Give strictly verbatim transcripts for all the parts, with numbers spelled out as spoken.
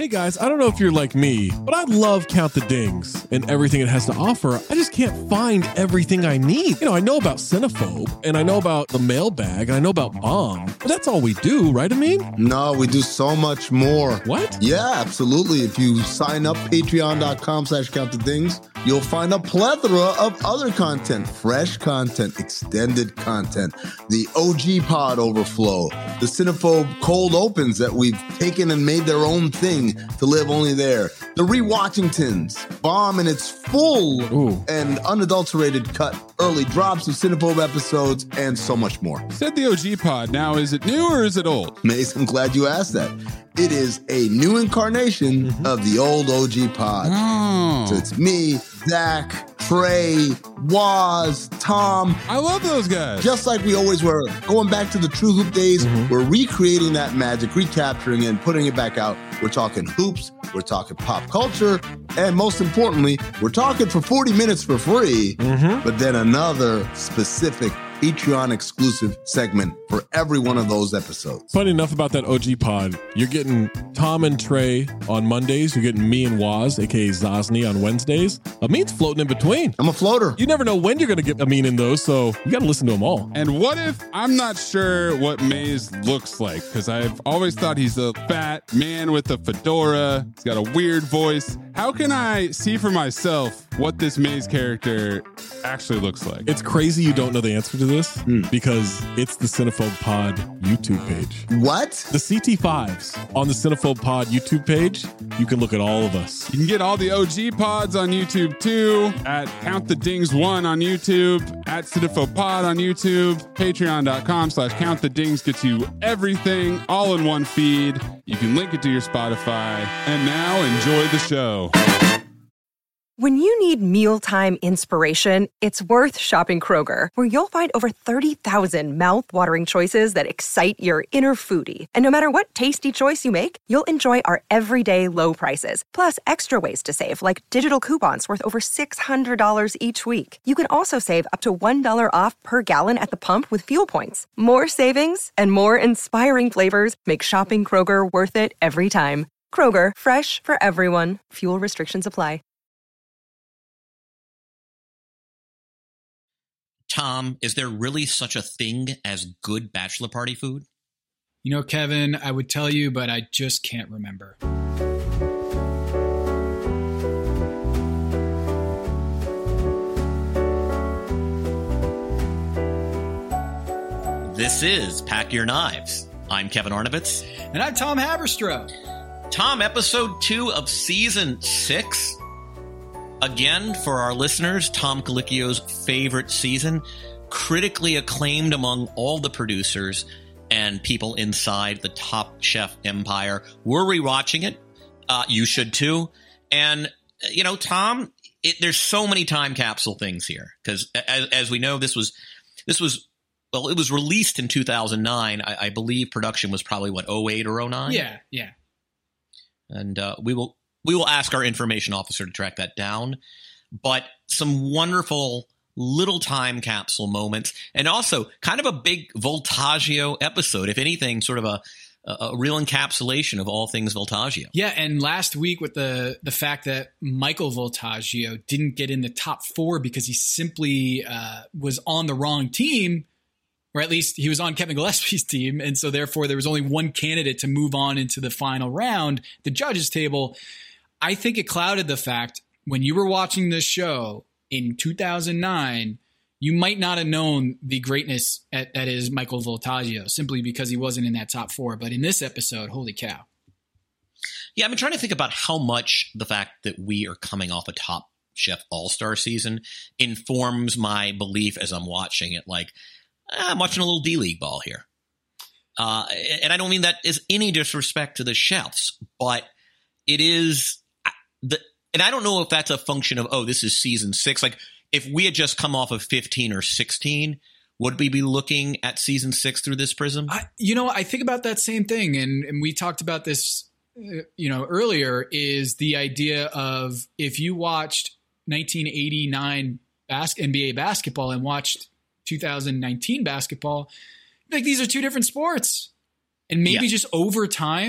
Hey guys, I don't know if you're like me, but I love Count the Dings and everything it has to offer. I just can't find everything I need. You know, I know about Cinephobe, and I know about the mailbag, and I know about Bomb, but that's all we do, right, Amin? No, we do so much more. What? Yeah, absolutely. If you sign up, patreon.com slash count the dings, you'll find a plethora of other content, fresh content, extended content, the O G Pod Overflow, the Cinephobe Cold Opens that we've taken and made their own thing to live only there, the Rewatchingtons, Bomb in its full Ooh. and unadulterated cut, early drops of Cinephobe episodes, and so much more. Said the O G Pod. Now, is it new or is it old? Mace, I'm glad you asked that. It is a new incarnation mm-hmm. of the old O G Pod. Oh. So it's me, Zach, Trey, Waz, Tom. I love those guys. Just like we always were. Going back to the True Hoop days, mm-hmm. we're recreating that magic, recapturing it, and putting it back out. We're talking hoops, we're talking pop culture, and most importantly, we're talking for forty minutes for free, mm-hmm. but then another specific Patreon exclusive segment for every one of those episodes. Funny enough about that O G Pod, you're getting Tom and Trey on Mondays. You're getting me and Waz, aka Zosny, on Wednesdays. Amin's floating in between. I'm a floater. You never know when you're going to get Amin in those, so you got to listen to them all. And what if I'm not sure what Maze looks like? Because I've always thought he's a fat man with a fedora. He's got a weird voice. How can I see for myself what this Maze character actually looks like? It's crazy you don't know the answer to this mm. because it's the Cinephobe Pod YouTube page. What? The C T fives on the Cinephobe Pod YouTube page. You can look at all of us. You can get all the O G pods on YouTube too, at Count the Dings one on YouTube, at Cinephobe Pod on YouTube, patreon.com slash Count the Dings gets you everything all in one feed. You can link it to your Spotify. And now enjoy the show. When you need mealtime inspiration, it's worth shopping Kroger, where you'll find over thirty thousand mouth-watering choices that excite your inner foodie. And no matter what tasty choice you make, you'll enjoy our everyday low prices, plus extra ways to save, like digital coupons worth over six hundred dollars each week. You can also save up to one dollar off per gallon at the pump with fuel points. More savings and more inspiring flavors make shopping Kroger worth it every time. Kroger, fresh for everyone. Fuel restrictions apply. Tom, is there really such a thing as good bachelor party food? You know, Kevin, I would tell you, but I just can't remember. This is Pack Your Knives. I'm Kevin Arnovitz. And I'm Tom Haberstroh. Tom, episode two of season six. Again, for our listeners, Tom Colicchio's favorite season, critically acclaimed among all the producers and people inside the Top Chef empire. We're rewatching it. Uh, you should too. And, you know, Tom, it, there's so many time capsule things here because, as, as we know, this was this was well, it was released in two thousand nine. I, I believe production was probably what oh eight or oh nine. Yeah, yeah. And uh, we will. We will ask our information officer to track that down, but some wonderful little time capsule moments and also kind of a big Voltaggio episode, if anything, sort of a, a real encapsulation of all things Voltaggio. Yeah. And last week with the, the fact that Michael Voltaggio didn't get in the top four because he simply uh, was on the wrong team, or at least he was on Kevin Gillespie's team. And so therefore there was only one candidate to move on into the final round, the judges table. I think it clouded the fact when you were watching this show in two thousand nine, you might not have known the greatness at, that is Michael Voltaggio simply because he wasn't in that top four. But in this episode, holy cow. Yeah, I've been trying to think about how much the fact that we are coming off a Top Chef All-Star season informs my belief as I'm watching it. Like, I'm watching a little D-League ball here. Uh, and I don't mean that as any disrespect to the chefs, but it is the, and I don't know if that's a function of, oh, this is season six. Like if we had just come off of fifteen or sixteen, would we be looking at season six through this prism? I, you know, I think about that same thing. And, and we talked about this, uh, you know, earlier is the idea of if you watched nineteen eighty-nine bas- N B A basketball and watched two thousand nineteen basketball, like these are two different sports. And maybe yeah. just over time,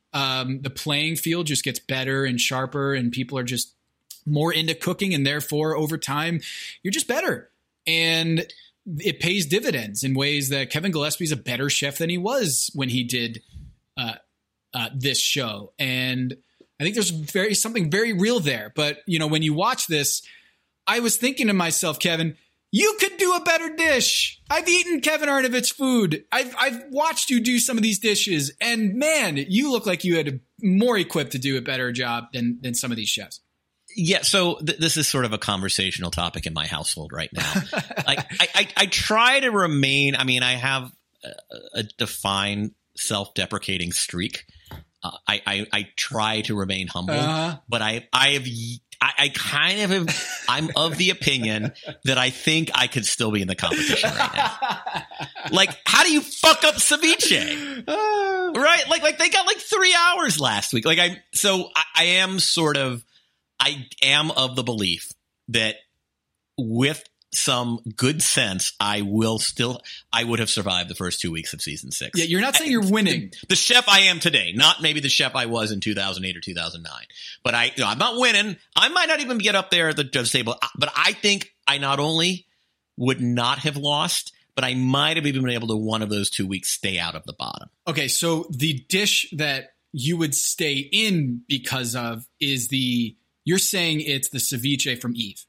um, the playing field just gets better and sharper, and people are just more into cooking, and therefore over time you're just better, and it pays dividends in ways that Kevin Gillespie is a better chef than he was when he did uh, uh, this show. And I think there's very something very real there. But, you know, when you watch this, I was thinking to myself, Kevin, you could do a better dish. I've eaten Kevin Arnovitz food. I've, I've watched you do some of these dishes, and man, you look like you had a more equipped to do a better job than, than some of these chefs. Yeah, so th- this is sort of a conversational topic in my household right now. Like, I, I, I try to remain. I mean, I have a, a defined self-deprecating streak. Uh, I, I I try to remain humble, uh-huh. but I I have I, I kind of have, I'm of the opinion that I think I could still be in the competition right now. Like, how do you fuck up ceviche? Uh, right? Like like they got like three hours last week. Like I so I, I am sort of. I am of the belief that with some good sense, I will still, I would have survived the first two weeks of season six. Yeah, you're not saying you're winning. The, the chef I am today, not maybe the chef I was in two thousand eight or two thousand nine. But I, you know, I'm not winning. I might not even get up there at the judge table. But I think I not only would not have lost, but I might have even been able to one of those two weeks stay out of the bottom. Okay, so the dish that you would stay in because of is the, you're saying it's the ceviche from Eve.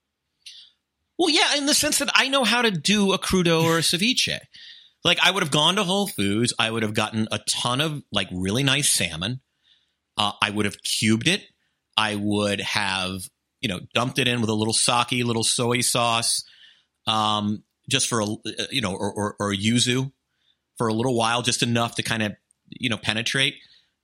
Well, yeah, in the sense that I know how to do a crudo or a ceviche. Like, I would have gone to Whole Foods. I would have gotten a ton of, like, really nice salmon. Uh, I would have cubed it. I would have, you know, dumped it in with a little sake, little soy sauce, um, just for, a, you know, or, or, or yuzu for a little while, just enough to kind of, you know, penetrate.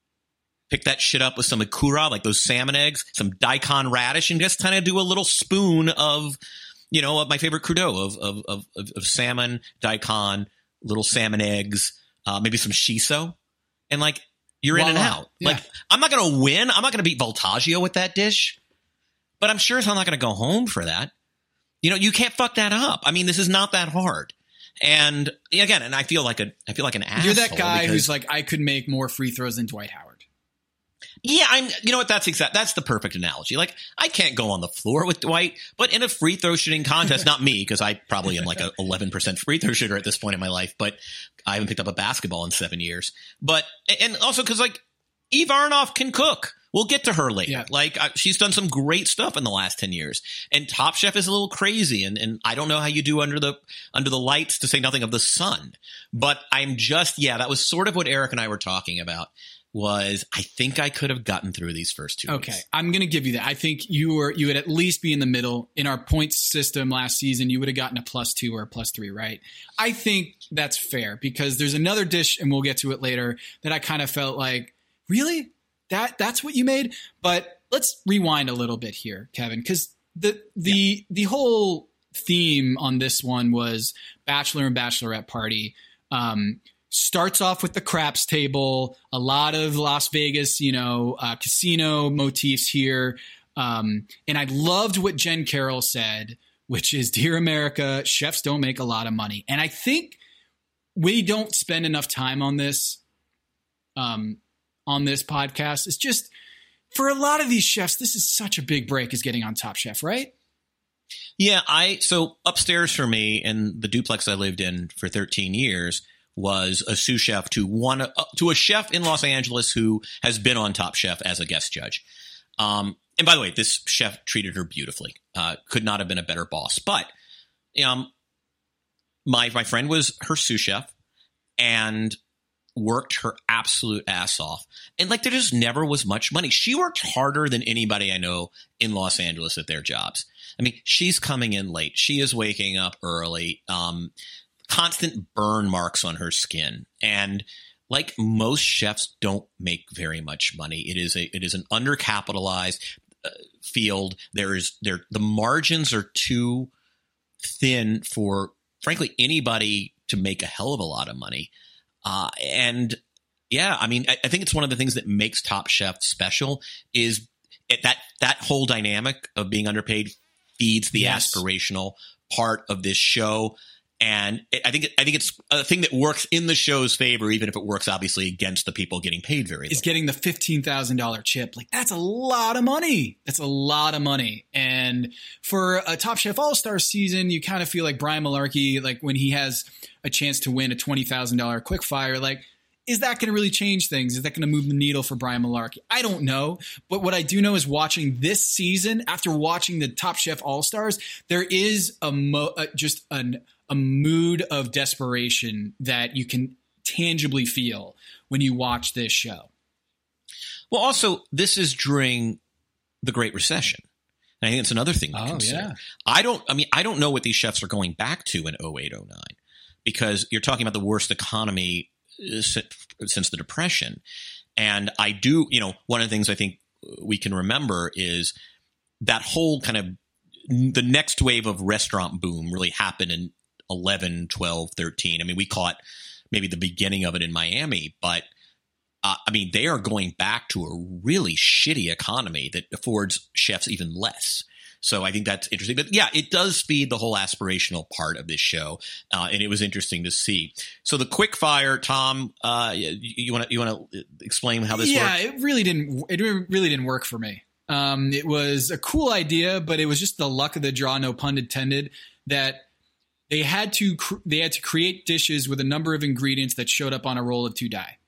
Pick that shit up with some ikura, like those salmon eggs, some daikon radish, and just kind of do a little spoon of, you know, of my favorite crudo of of of, of, of salmon, daikon, little salmon eggs, uh, maybe some shiso, and like you're Voila. in and out. Yeah. Like, I'm not going to win. I'm not going to beat Voltaggio with that dish, but I'm sure as I'm not going to go home for that. You know, you can't fuck that up. I mean, this is not that hard. And again, and I feel like a I feel like an asshole. You're that guy because, who's like, I could make more free throws than Dwight Howard. Yeah, I'm. You know what? That's exact. That's the perfect analogy. Like, I can't go on the floor with Dwight, but in a free throw shooting contest, not me, because I probably am like a eleven percent free throw shooter at this point in my life. But I haven't picked up a basketball in seven years. But and also because like Eve Aronoff can cook. We'll get to her later. Yeah. Like I, she's done some great stuff in the last ten years. And Top Chef is a little crazy, and and I don't know how you do under the under the lights, to say nothing of the sun. But I'm just yeah, that was sort of what Eric and I were talking about. Was I think I could have gotten through these first two okay, weeks. I'm going to give you that. I think you were you would at least be in the middle. In our points system last season, you would have gotten a plus two or a plus three, right? I think that's fair because there's another dish, and we'll get to it later, that I kind of felt like, really? That that's what you made? But let's rewind a little bit here, Kevin, because the the yeah. the whole theme on this one was bachelor and bachelorette party. Um Starts off with the craps table, a lot of Las Vegas, you know, uh, casino motifs here. Um, and I loved what Jen Carroll said, which is, Dear America, chefs don't make a lot of money. And I think we don't spend enough time on this, um, on this podcast. It's just, for a lot of these chefs, this is such a big break as getting on Top Chef, right? Yeah, I, so upstairs for me in the duplex I lived in for thirteen years, was a sous chef to one uh, to a chef in Los Angeles who has been on Top Chef as a guest judge. Um, and by the way, this chef treated her beautifully. Uh, could not have been a better boss. But um, my my friend was her sous chef and worked her absolute ass off. And like there just never was much money. She worked harder than anybody I know in Los Angeles at their jobs. I mean, she's coming in late. She is waking up early. Um, constant burn marks on her skin. And like most chefs don't make very much money. It is a, it is an undercapitalized uh, field. There is there, the margins are too thin for frankly anybody to make a hell of a lot of money. Uh, and yeah, I mean, I, I think it's one of the things that makes Top Chef special is it, that, that whole dynamic of being underpaid feeds the yes. aspirational part of this show. And I think I think it's a thing that works in the show's favor, even if it works obviously against the people getting paid very little. Is getting the fifteen thousand dollars chip. Like, that's a lot of money. That's a lot of money. And for a Top Chef All-Star season, you kind of feel like Brian Malarkey, like when he has a chance to win a twenty thousand dollars quickfire, like, is that going to really change things? Is that going to move the needle for Brian Malarkey? I don't know. But what I do know is watching this season, after watching the Top Chef All-Stars, there is a mo- uh, just an a mood of desperation that you can tangibly feel when you watch this show. Well, also, this is during the Great Recession. And I think it's another thing to oh, consider. Yeah. I don't, I mean, I don't know what these chefs are going back to in oh eight, oh nine, because you're talking about the worst economy since the Depression. And I do, you know, one of the things I think we can remember is that whole kind of the next wave of restaurant boom really happened in eleven, twelve, thirteen. I mean, we caught maybe the beginning of it in Miami, but uh, I mean, they are going back to a really shitty economy that affords chefs even less. So I think that's interesting. But yeah, it does feed the whole aspirational part of this show, uh, and it was interesting to see. So the quick fire, Tom, uh, you want to you want to explain how this yeah, works? Yeah, it really didn't. It really didn't work for me. Um, it was a cool idea, but it was just the luck of the draw, no pun intended, that they had to cr- they had to create dishes with a number of ingredients that showed up on a roll of two die.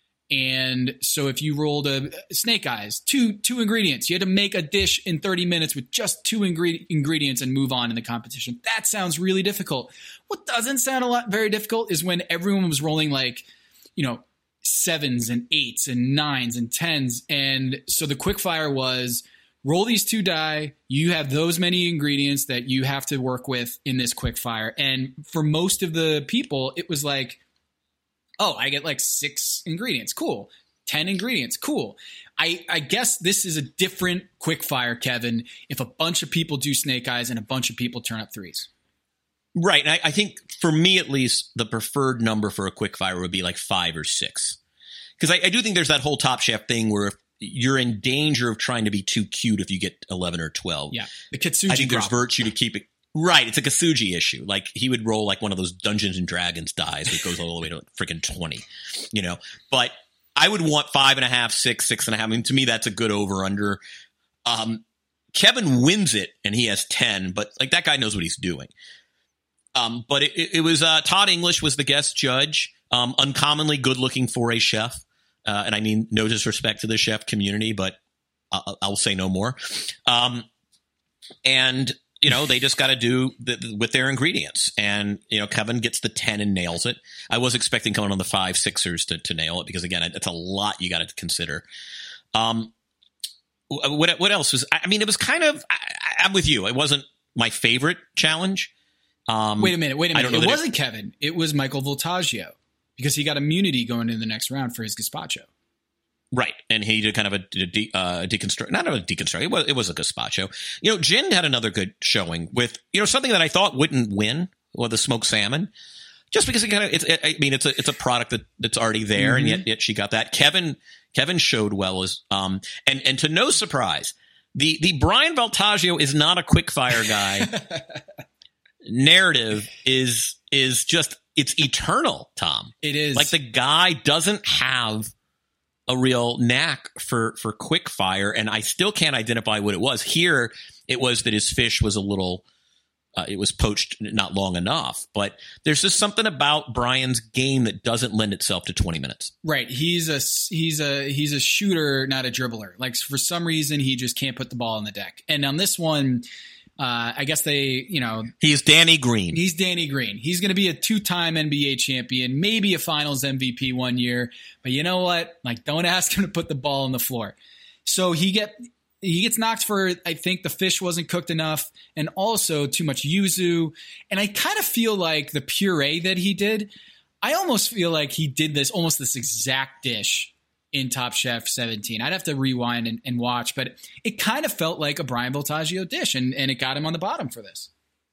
And so if you rolled a snake eyes, two two ingredients, you had to make a dish in thirty minutes with just two ingre- ingredients and move on in the competition. That sounds really difficult. What doesn't sound a lot very difficult is when everyone was rolling like, you know, sevens and eights and nines and tens. And so the quickfire was roll these two die. You have those many ingredients that you have to work with in this quickfire. And for most of the people, it was like, oh, I get like six ingredients. Cool. ten ingredients. Cool. I, I guess this is a different quickfire, Kevin, if a bunch of people do snake eyes and a bunch of people turn up threes. Right. And I, I think for me, at least, the preferred number for a quickfire would be like five or six. Because I, I do think there's that whole Top Chef thing where if you're in danger of trying to be too cute if you get eleven or twelve. Yeah. The Kitsuji I think drop. there's virtue to keep it. Right. It's a Kasuji issue. Like he would roll like one of those Dungeons and Dragons dies that goes all the way to freaking twenty, you know, but I would want five and a half, six, six and a half. I mean, to me, that's a good over under. Um, Kevin wins it and he has ten, but like that guy knows what he's doing. Um, but it, it, it was, uh, Todd English was the guest judge, um, uncommonly good looking for a chef. Uh, and I mean, no disrespect to the chef community, but I'll, I'll say no more. Um, and, you know, they just got to do the, with their ingredients. And, you know, Kevin gets the ten and nails it. I was expecting coming on the five sixers to, to nail it because, again, it's a lot you got to consider. Um, what, what else was, I mean, it was kind of, I, I'm with you. It wasn't my favorite challenge. Um, wait a minute. Wait a minute. It wasn't it, Kevin. It was Michael Voltaggio because he got immunity going into the next round for his gazpacho. Right. And he did kind of a, a, de, uh, a deconstruct, not a deconstruct. It was, it was a gazpacho. You know, Jin had another good showing with, you know, something that I thought wouldn't win, well, the smoked salmon, just because it kind of, it's, it, I mean, it's a, it's a product that, that's already there. Mm-hmm. And yet, yet she got that. Kevin, Kevin showed well as, um, and, and to no surprise, the, the Brian Voltaggio is not a quickfire guy. Narrative is, is just, it's eternal, Tom. It is. Like the guy doesn't have a real knack for, for quick fire. And I still can't identify what it was. Here, it was that his fish was a little, uh, it was poached not long enough. But there's just something about Brian's game that doesn't lend itself to twenty minutes. Right. He's a, he's a, he's a shooter, not a dribbler. Like for some reason, he just can't put the ball on the deck. And on this one, Uh, I guess they, you know. He's Danny Green. He's Danny Green. He's going to be a two-time N B A champion, maybe a finals M V P one year. But you know what? Like, don't ask him to put the ball on the floor. So he get he gets knocked for, I think the fish wasn't cooked enough and also too much yuzu. And I kind of feel like the puree that he did, I almost feel like he did this, almost this exact dish in Top Chef seventeen. I'd have to rewind and, and watch, but it kind of felt like a Brian Voltaggio dish, and, and it got him on the bottom for this.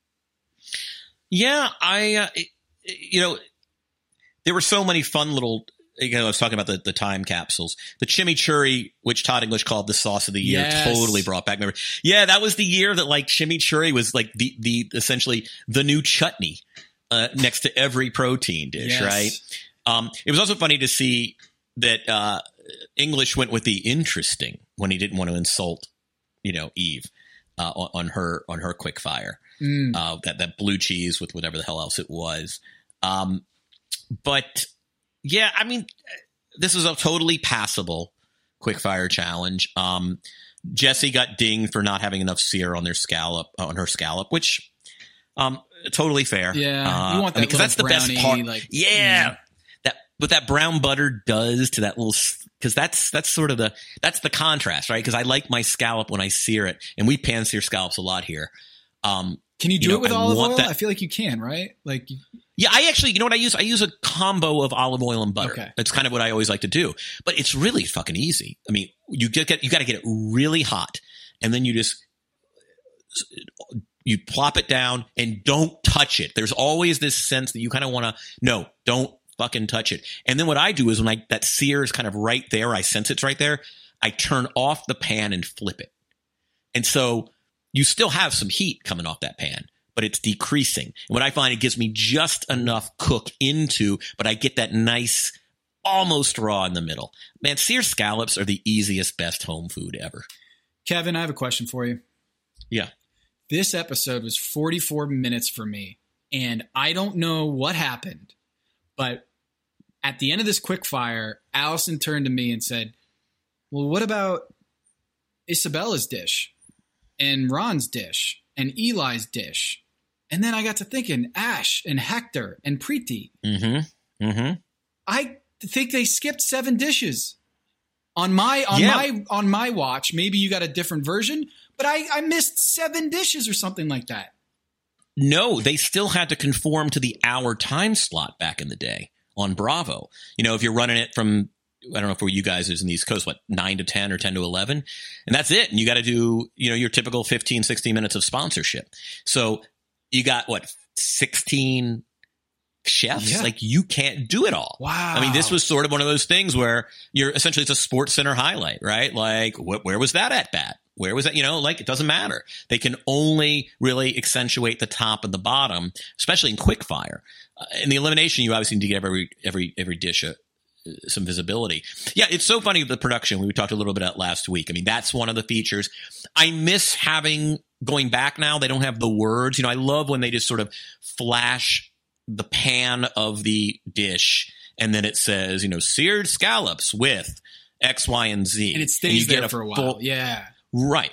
Yeah, I, uh, it, you know, there were so many fun little, you know, I was talking about the, the time capsules. The chimichurri, which Todd English called the sauce of the year, yes. totally brought back memory. Yeah, that was the year that like chimichurri was like the, the essentially the new chutney. uh, next to every protein dish, Yes. right? Um, it was also funny to see that uh, English went with the interesting when he didn't want to insult, you know, Eve uh, on, on her on her quick fire. Mm. Uh, that that blue cheese with whatever the hell else it was. Um, but yeah, I mean, this is a totally passable quick fire challenge. Um, Jessie got dinged for not having enough sear on their scallop on her scallop, which um, totally fair. Yeah, uh, you want that I mean, 'cause that's the brownie, best part. like yeah, yeah. that what that brown butter does to that little. Because that's that's sort of the that's the contrast, right? Because I like my scallop when I sear it, and we pan sear scallops a lot here. Um, Can you do you know, it with I olive want oil? that- I feel like you can, right? Like, Yeah, I actually, you know what I use? I use a combo of olive oil and butter. Okay. That's kind of what I always like to do. But it's really fucking easy. I mean, you get, get you got to get it really hot, and then you just you plop it down and don't touch it. There's always this sense that you kind of want to no, don't fucking touch it. And then what I do is when I that sear is kind of right there, I sense it's right there. I turn off the pan and flip it, and so you still have some heat coming off that pan, but it's decreasing. And what I find, it gives me just enough cook into, but I get that nice, almost raw in the middle. Man, sear scallops are the easiest, best home food ever. Kevin, I have a question for you. Yeah. This episode was forty-four minutes for me, and I don't know what happened, but at the end of this quick fire, Allison turned to me and said, well, what about Isabella's dish and Ron's dish and Eli's dish? And then I got to thinking, Ash and Hector and Preeti. Mm-hmm. Mm-hmm. I think they skipped seven dishes on my on Yeah. my on my watch. Maybe you got a different version, but I, I missed seven dishes or something like that. No, they still had to conform to the hour time slot back in the day on Bravo. You know, if you're running it from, I don't know for you guys is in the East Coast, what, nine to ten or ten to eleven? And that's it. And you got to do, you know, your typical fifteen, sixteen minutes of sponsorship. So you got, what, sixteen chefs? Yeah. Like, you can't do it all. Wow. I mean, this was sort of one of those things where you're essentially, it's a Sports Center highlight, right? Like, wh- where was that at bat? Where was that? You know, like, it doesn't matter. They can only really accentuate the top and the bottom, especially in quick fire. Uh, in the elimination, you obviously need to give every every every dish a, some visibility. Yeah, it's so funny, the production we talked a little bit about last week. I mean, that's one of the features. I miss having, going back now, they don't have the words. You know, I love when they just sort of flash the pan of the dish and then it says, you know, seared scallops with X, Y, and Z. And it stays you get there a for a while. full- yeah. Right.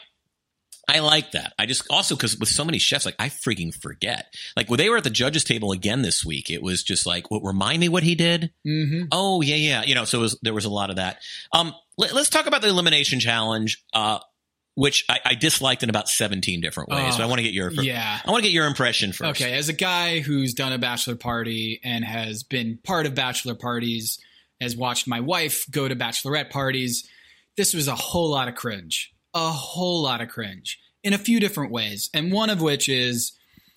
I like that. I just also, because with so many chefs, like, I freaking forget. Like, when they were at the judges table again this week, it was just like, what, remind me what he did? Mm-hmm. Oh, yeah, yeah. You know, so it was, there was a lot of that. Um, let, us talk about the elimination challenge, uh, which I, I disliked in about seventeen different ways. Oh, so I want to get your, yeah. I want to get your impression first. Okay, as a guy who's done a bachelor party and has been part of bachelor parties, has watched my wife go to bachelorette parties, this was a whole lot of cringe. A whole lot of cringe in a few different ways. And one of which is,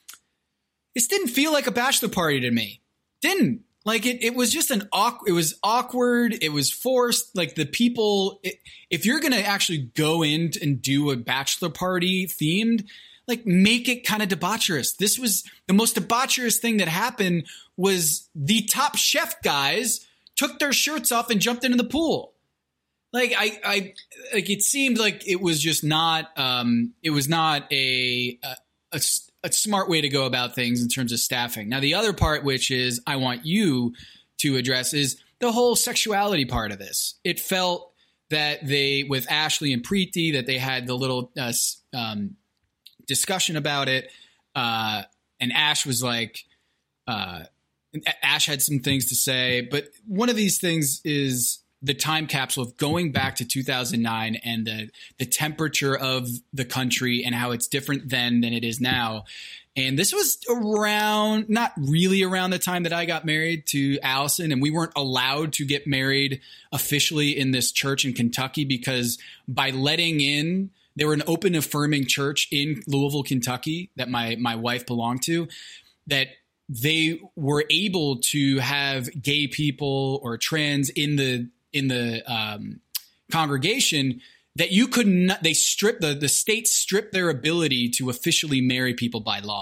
this didn't feel like a bachelor party to me. Didn't. Like, it, it was just an awkward, it was awkward. It was forced. Like, the people, it, if you're going to actually go in and do a bachelor party themed, like, make it kind of debaucherous. This was the most debaucherous thing that happened was the top chef guys took their shirts off and jumped into the pool. Like, I, I, like, it seemed like it was just not, um, it was not a, a, a, a smart way to go about things in terms of staffing. Now, the other part, which is I want you to address, is the whole sexuality part of this. It felt that they, with Ashley and Preeti, that they had the little uh, um, discussion about it. Uh, and Ash was like, uh, Ash had some things to say, but one of these things is the time capsule of going back to two thousand nine and the the temperature of the country and how it's different then than it is now. And this was around, not really around the time that I got married to Allison, and we weren't allowed to get married officially in this church in Kentucky because by letting in, they were an open affirming church in Louisville, Kentucky that my my wife belonged to, that they were able to have gay people or trans in the in the um, congregation, that you could not, they stripped, the, the state stripped their ability to officially marry people by law.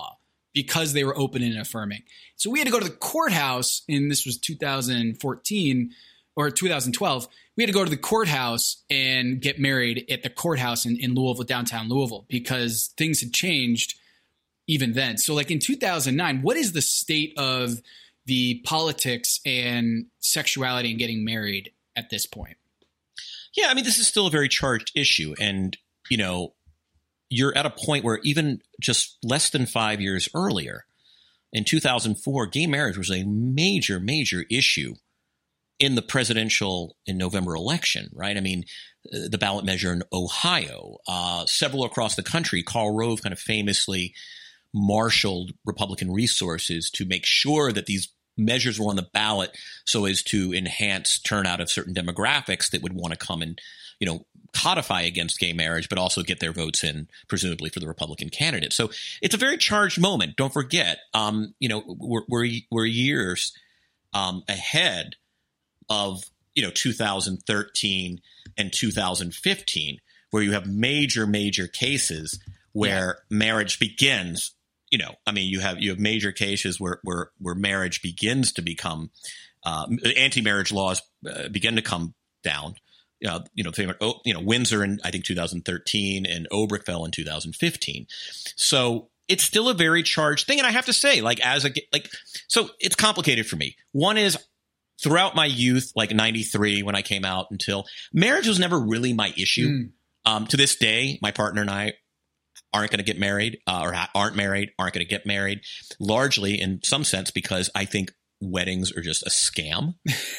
because they were open and affirming. So we had to go to the courthouse, and this was two thousand fourteen or two thousand twelve. We had to go to the courthouse and get married at the courthouse in, in Louisville, downtown Louisville, because things had changed even then. So like in two thousand nine, what is the state of the politics and sexuality and getting married at this point? Yeah, I mean, this is still a very charged issue. And, you know, you're at a point where even just less than five years earlier, in two thousand four, gay marriage was a major, major issue in the presidential in November election, right? I mean, uh, the ballot measure in Ohio, uh, several across the country. Karl Rove kind of famously marshaled Republican resources to make sure that these measures were on the ballot so as to enhance turnout of certain demographics that would want to come and, you know, codify against gay marriage, but also get their votes in, presumably, for the Republican candidate. So it's a very charged moment. Don't forget, um, you know, we're, we're, we're years um, ahead of, you know, two thousand thirteen and two thousand fifteen, where you have major, major cases where yeah. marriage begins. You know, I mean, you have you have major cases where where where marriage begins to become uh, anti-marriage laws uh, begin to come down. Uh, you know, favorite, oh, you know, Windsor in I think two thousand thirteen and Obergefell in two thousand fifteen. So it's still a very charged thing, and I have to say, like as a like, so it's complicated for me. One is, throughout my youth, like ninety-three when I came out, until marriage was never really my issue. Mm. Um, to this day, my partner and I aren't going to get married uh, or ha- aren't married, aren't going to get married, largely in some sense because I think weddings are just a scam.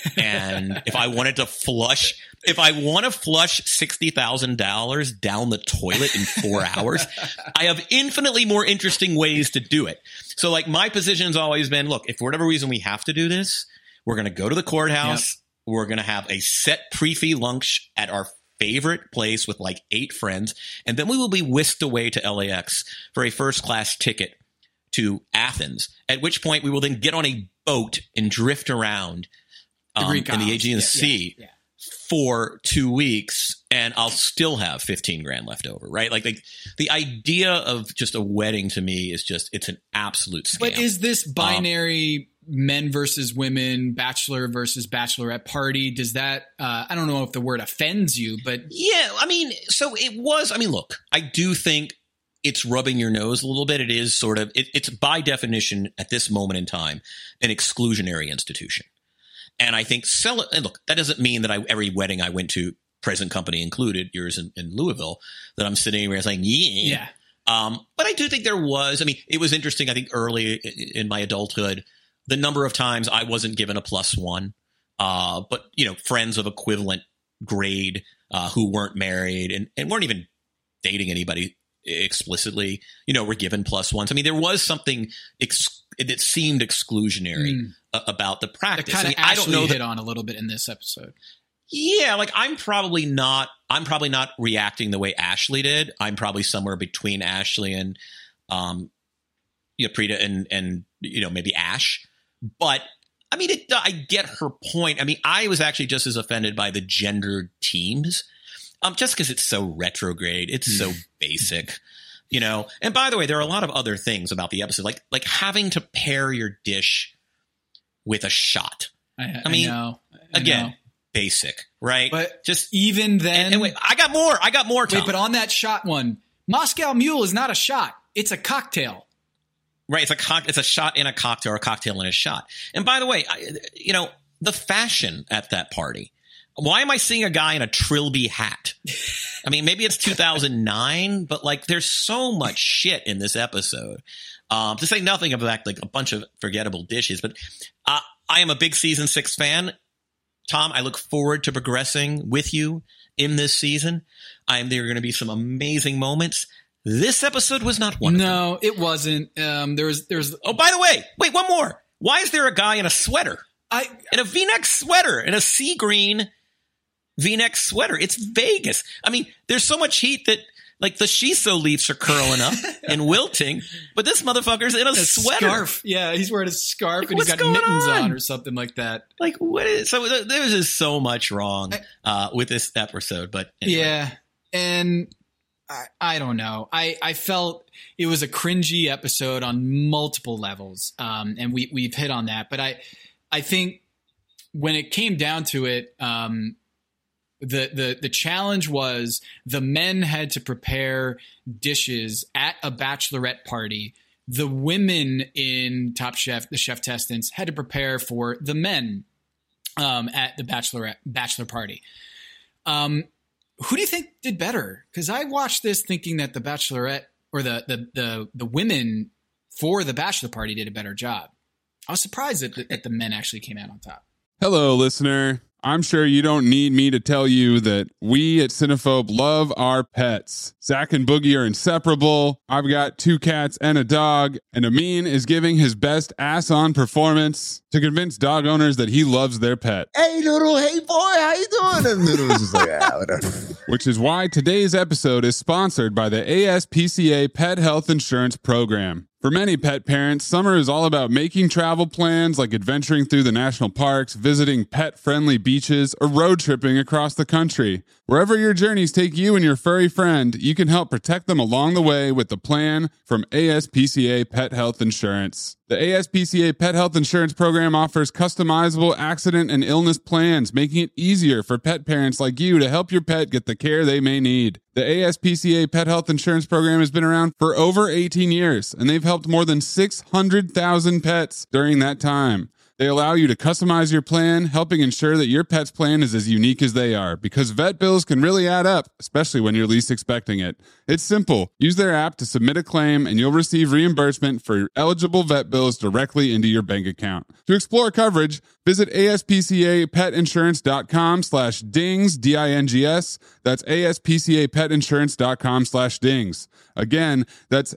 And if I wanted to flush, if I want to flush sixty thousand dollars down the toilet in four hours, I have infinitely more interesting ways to do it. So like my position has always been, look, if for whatever reason we have to do this, we're going to go to the courthouse. Yep. We're going to have a set pre-fee lunch at our favorite place with like eight friends. And then we will be whisked away to L A X for a first class ticket to Athens, at which point we will then get on a boat and drift around um, in the Aegean yeah, Sea yeah, yeah. for two weeks. And I'll still have fifteen grand left over, right? Like, like the idea of just a wedding to me is just, it's an absolute scam. But is this binary um, men versus women, bachelor versus bachelorette party? Does that, uh, I don't know if the word offends you, but. Yeah, I mean, so it was, I mean, look, I do think it's rubbing your nose a little bit. It is sort of, it, it's by definition at this moment in time, an exclusionary institution. And I think, sell, and look, that doesn't mean that I, every wedding I went to, present company included, yours in, in Louisville, that I'm sitting here saying, yeah. yeah. Um, but I do think there was, I mean, it was interesting. I think early in my adulthood, the number of times I wasn't given a plus one, uh, but, you know, friends of equivalent grade uh, who weren't married and, and weren't even dating anybody explicitly, you know, were given plus ones. I mean, there was something ex- that seemed exclusionary mm. uh, about the practice. Kind of I, mean, I don't know hit that, on a little bit in this episode. Yeah, like I'm probably not. I'm probably not reacting the way Ashley did. I'm probably somewhere between Ashley and, um, you know, Preeta and and you know maybe Ash. But I mean, it, I get her point. I mean, I was actually just as offended by the gendered teams, um, just because it's so retrograde. It's so basic, you know. And by the way, there are a lot of other things about the episode, like like having to pair your dish with a shot. I, I mean, I know. I again. know. Basic, right? But just even then, and, and wait, I got more. I got more. Tom. Wait, but on that shot one, Moscow Mule is not a shot; it's a cocktail. Right? It's a co- It's a shot in a cocktail, or a cocktail in a shot. And by the way, I, you know the fashion at that party. Why am I seeing a guy in a Trilby hat? I mean, maybe it's two thousand nine, but like, there's so much shit in this episode. Um, to say nothing of like, like a bunch of forgettable dishes. But uh, I am a big season six fan. Tom, I look forward to progressing with you in this season. I'm there are going to be some amazing moments. This episode was not one. No, of them. it wasn't. Um, there was, there was. Oh, by the way, wait, one more. Why is there a guy in a sweater? I in a V-neck sweater, in a sea green V-neck sweater. It's Vegas. I mean, there's so much heat that like the shiso leaves are curling up and wilting, but this motherfucker's in a, a sweater. Scarf. Yeah, he's wearing a scarf like, and he's got mittens on? on or something like that. Like, what is so? There's just so much wrong uh, with this episode. But anyway. Yeah, and I, I don't know. I, I felt it was a cringy episode on multiple levels. Um, and we, we've hit on that, but I, I think when it came down to it, um, the, the, the challenge was the men had to prepare dishes at a bachelorette party. The women in Top Chef, the chef testants, had to prepare for the men, um, at the bachelorette bachelor party. Um, Who do you think did better? Because I watched this thinking that the Bachelorette or the, the the the women for the bachelor party did a better job. I was surprised that the, that the men actually came out on top. Hello, listener. I'm sure you don't need me to tell you that we at Cinephobe love our pets. Zach and Boogie are inseparable. I've got two cats and a dog, and Amin is giving his best ass-on performance to convince dog owners that he loves their pet. Hey, Noodle. Hey, boy. How you doing? And Noodle was just like, ah, whatever. Which is why today's episode is sponsored by the A S P C A Pet Health Insurance Program. For many pet parents, summer is all about making travel plans like adventuring through the national parks, visiting pet-friendly beaches, or road tripping across the country. Wherever your journeys take you and your furry friend, you can help protect them along the way with the plan from A S P C A Pet Health Insurance. The A S P C A Pet Health Insurance Program offers customizable accident and illness plans, making it easier for pet parents like you to help your pet get the care they may need. The A S P C A Pet Health Insurance Program has been around for over eighteen years, and they've helped more than six hundred thousand pets during that time. They allow you to customize your plan, helping ensure that your pet's plan is as unique as they are, because vet bills can really add up, especially when you're least expecting it. It's simple. Use their app to submit a claim, and you'll receive reimbursement for eligible vet bills directly into your bank account. To explore coverage, visit aspcapetinsurance.com slash dings, D I N G S. That's aspcapetinsurance.com slash dings. Again, that's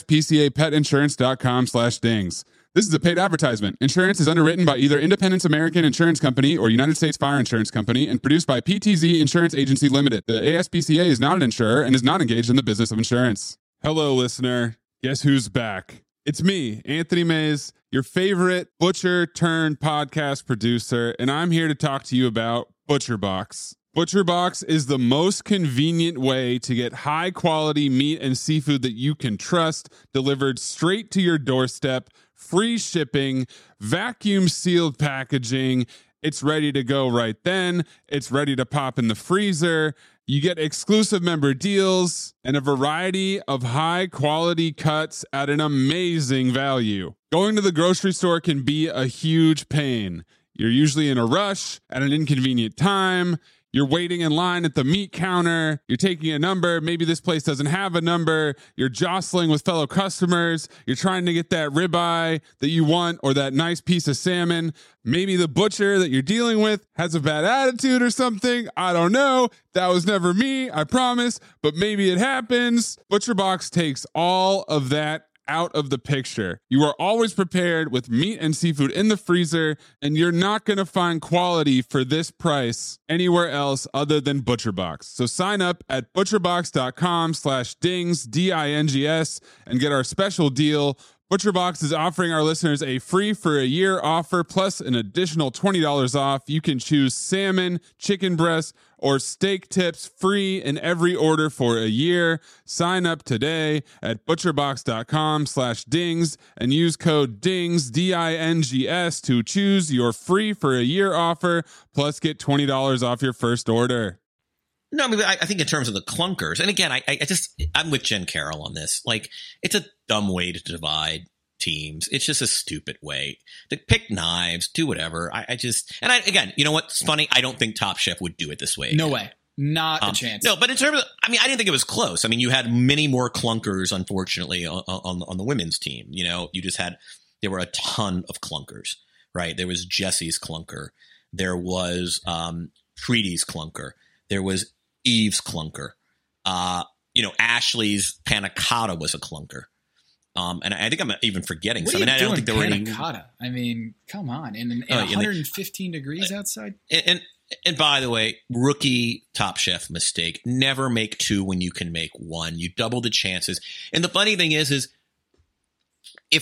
aspcapetinsurance.com slash dings. This is a paid advertisement. Insurance is underwritten by either Independence American Insurance Company or United States Fire Insurance Company and produced by P T Z Insurance Agency Limited. The A S P C A is not an insurer and is not engaged in the business of insurance. Hello, listener. Guess who's back? It's me, Anthony Mays, your favorite butcher turned podcast producer, and I'm here to talk to you about ButcherBox. ButcherBox is the most convenient way to get high quality meat and seafood that you can trust delivered straight to your doorstep. Free shipping, vacuum sealed packaging. It's ready to go right then. It's ready to pop in the freezer. You get exclusive member deals and a variety of high quality cuts at an amazing value. Going to the grocery store can be a huge pain. You're usually in a rush at an inconvenient time. You're waiting in line at the meat counter. You're taking a number. Maybe this place doesn't have a number. You're jostling with fellow customers. You're trying to get that ribeye that you want or that nice piece of salmon. Maybe the butcher that you're dealing with has a bad attitude or something. I don't know. That was never me, I promise. But maybe it happens. ButcherBox takes all of that out of the picture. You are always prepared with meat and seafood in the freezer, and you're not going to find quality for this price anywhere else other than ButcherBox. So sign up at butcherbox.com slash dings, D I N G S, and get our special deal. ButcherBox is offering our listeners a free for a year offer plus an additional twenty dollars off. You can choose salmon, chicken breast, or steak tips free in every order for a year. Sign up today at butcherbox.com slash dings and use code DINGS, D I N G S, to choose your free for a year offer plus get twenty dollars off your first order. No, I mean, I, I think in terms of the clunkers, and again, I, I just, I'm with Jen Carroll on this. Like, it's a dumb way to divide teams. It's just a stupid way to pick knives, do whatever. I, I just, and I, again, you know what's funny? I don't think Top Chef would do it this way. No again. way. Not um, a chance. No, but in terms of, I mean, I didn't think it was close. I mean, you had many more clunkers, unfortunately, on, on, on the women's team. You know, you just had, there were a ton of clunkers, right? There was Jesse's clunker. There was um, Treaty's clunker. There was Eve's clunker. Uh, you know, Ashley's panna cotta was a clunker. Um, and I think I'm even forgetting what some. Are you and I doing don't think there were any. Panna cotta? I mean, come on. In, in Oh, one hundred fifteen they, degrees outside? And, and and by the way, rookie Top Chef mistake. Never make two when you can make one. You double the chances. And the funny thing is, is if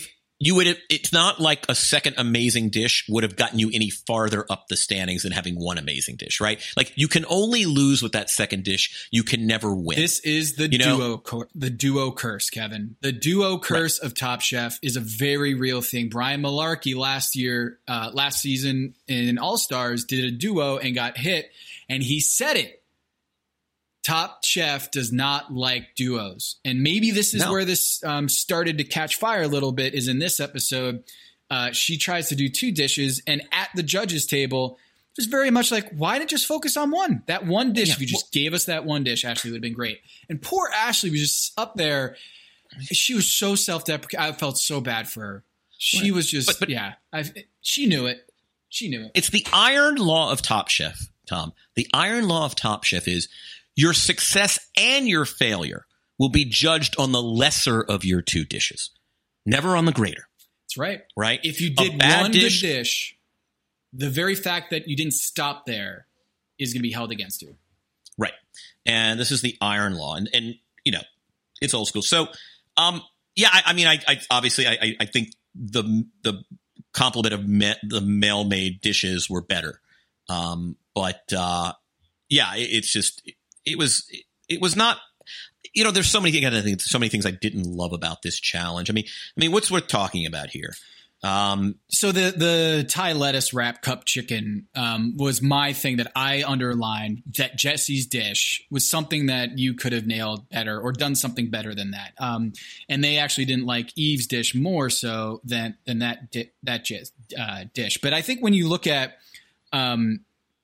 you would have, it's not like a second amazing dish would have gotten you any farther up the standings than having one amazing dish, right? Like you can only lose with that second dish. You can never win. This is the you duo, know? cor- the duo curse, Kevin. The duo curse right. of Top Chef is a very real thing. Brian Malarkey last year, uh, last season in All Stars did a duo and got hit, and he said it. Top Chef does not like duos. And maybe this is no. where this um, started to catch fire a little bit, is in this episode. Uh, she tries to do two dishes, and at the judges table, it was very much like, why didn't just focus on one? That one dish, yeah. if you just well, gave us that one dish, Ashley, would have been great. And poor Ashley was just up there. She was so self-deprecating. I felt so bad for her. She was just, but, but, yeah, I've, she knew it. She knew it. It's the iron law of Top Chef, Tom. The iron law of Top Chef is your success and your failure will be judged on the lesser of your two dishes, never on the greater. That's right. Right? If you did one dish, good dish, the very fact that you didn't stop there is going to be held against you. Right. And this is the iron law. And, and you know, it's old school. So, um, yeah, I, I mean, I, I obviously, I, I think the the complement of me, the male-made dishes were better. Um, but, uh, yeah, it, it's just... It was, it was not, you know, there's so many, I think, so many things I didn't love about this challenge. I mean, I mean, what's worth talking about here? Um, so the, the Thai lettuce wrap cup chicken, um, was my thing that I underlined, that Jesse's dish was something that you could have nailed better or done something better than that. Um, and they actually didn't like Eve's dish more so than, than that, di- that uh, dish. But I think when you look at, um,